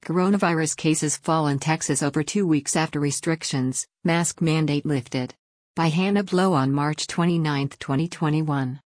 Coronavirus cases fall in Texas over 2 weeks after restrictions, mask mandate lifted. By Hannah Blow on March 29, 2021.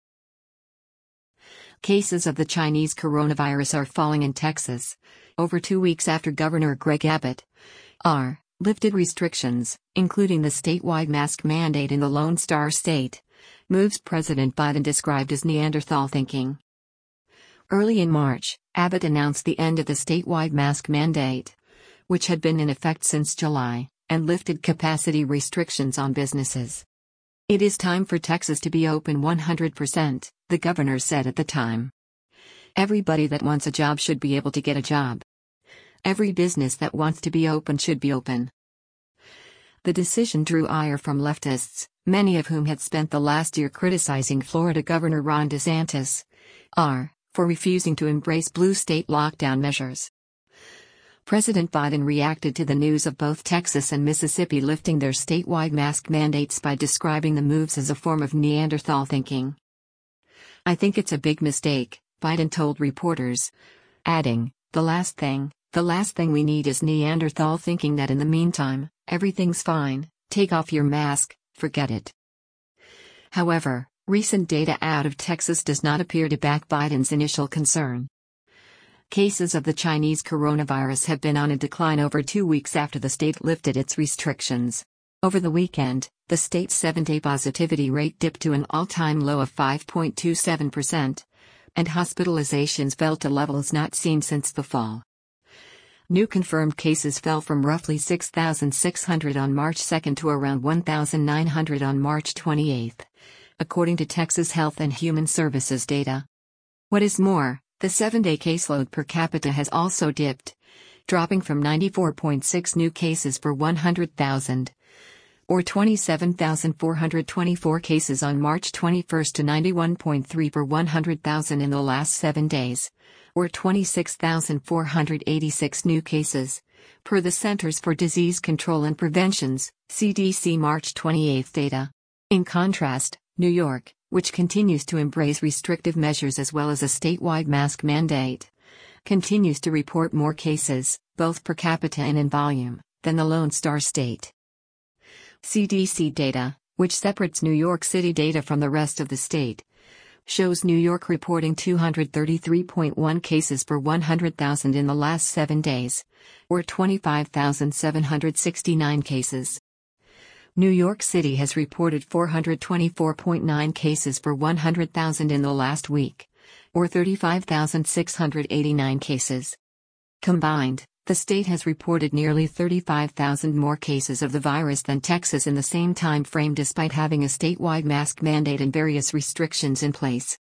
Cases of the Chinese coronavirus are falling in Texas, over 2 weeks after Governor Greg Abbott lifted restrictions, including the statewide mask mandate in the Lone Star State, moves President Biden described as Neanderthal thinking. Early in March, Abbott announced the end of the statewide mask mandate, which had been in effect since July, and lifted capacity restrictions on businesses. "It is time for Texas to be open 100%, the governor said at the time. "Everybody that wants a job should be able to get a job. Every business that wants to be open should be open." The decision drew ire from leftists, many of whom had spent the last year criticizing Florida Governor Ron DeSantis for refusing to embrace blue state lockdown measures. President Biden reacted to the news of both Texas and Mississippi lifting their statewide mask mandates by describing the moves as a form of Neanderthal thinking. "I think it's a big mistake," Biden told reporters, adding, The last thing we need is Neanderthal thinking that in the meantime, everything's fine, take off your mask, forget it." However, recent data out of Texas does not appear to back Biden's initial concern. Cases of the Chinese coronavirus have been on a decline over 2 weeks after the state lifted its restrictions. Over the weekend, the state's 7-day positivity rate dipped to an all-time low of 5.27%, and hospitalizations fell to levels not seen since the fall. New confirmed cases fell from roughly 6,600 on March 2 to around 1,900 on March 28, according to Texas Health and Human Services data. What is more, the 7-day caseload per capita has also dipped, dropping from 94.6 new cases per 100,000, or 27,424 cases on March 21 to 91.3 per 100,000 in the last 7 days, or 26,486 new cases, per the Centers for Disease Control and Prevention's (CDC) March 28 data. In contrast, New York, which continues to embrace restrictive measures as well as a statewide mask mandate, continues to report more cases, both per capita and in volume, than the Lone Star State. CDC data, which separates New York City data from the rest of the state, shows New York reporting 233.1 cases per 100,000 in the last 7 days, or 25,769 cases. New York City has reported 424.9 cases per 100,000 in the last week, or 35,689 cases. Combined, the state has reported nearly 35,000 more cases of the virus than Texas in the same time frame despite having a statewide mask mandate and various restrictions in place.